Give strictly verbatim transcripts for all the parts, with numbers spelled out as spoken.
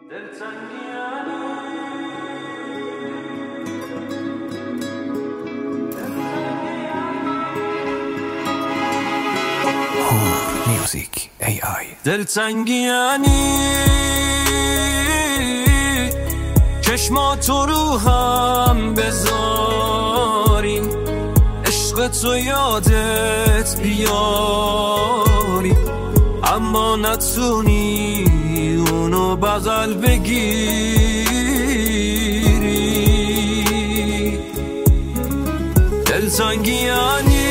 میوزیک ای آی دلتنگیانی چشماتو رو هم بذاری، عشق تو یادت بیاری، اما نتونی اونو بغل بگیری. دلتنگیانی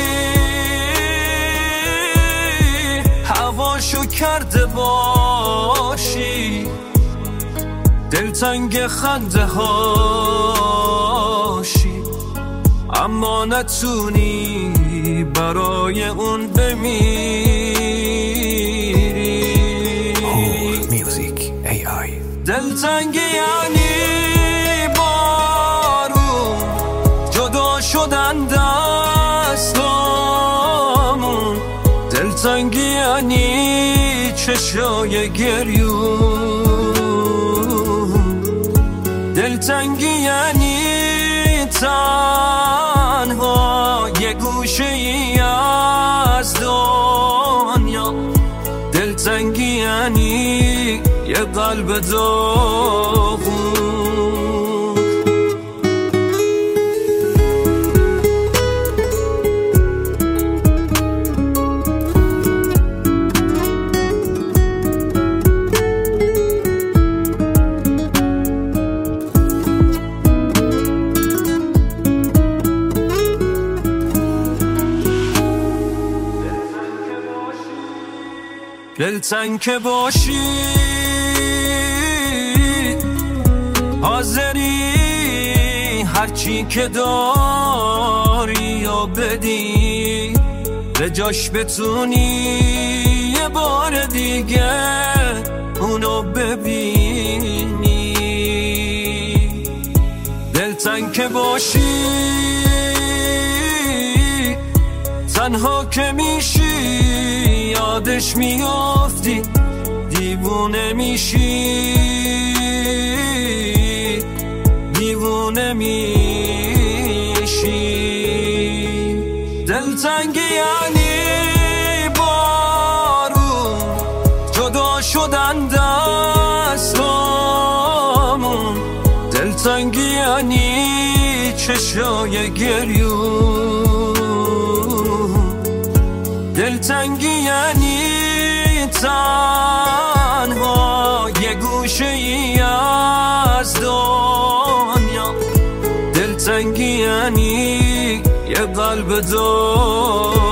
هواشو کرده باشی، دلتنگ خنده هاشی، اما نتونی برای اون بمیری. میوزیک ای آی دلتنگی یعنی بارون، جدا شدن دستامون، دلتنگی یعنی چشای گریون، دلتنگی یعنی تنها یه گوشه ای از دنیا، دلتنگی یعنی یه قلب داغون. دلتنگ که باشی حاضری هرچی که داری یا بدی، به جاش بتونی یه بار دیگه اونو ببینی. دلتنگ که باشی تنها که میشی یادش میافتی، دیوونه میشی دیوونه میشی. دلتنگی یعنی بارون، جدا شدن دستامون، دلتنگی یعنی چشای گریون، دلتنگی یعنی تنها یه گوشه ای از دنیا، دلتنگی یعنی یه قلب دار.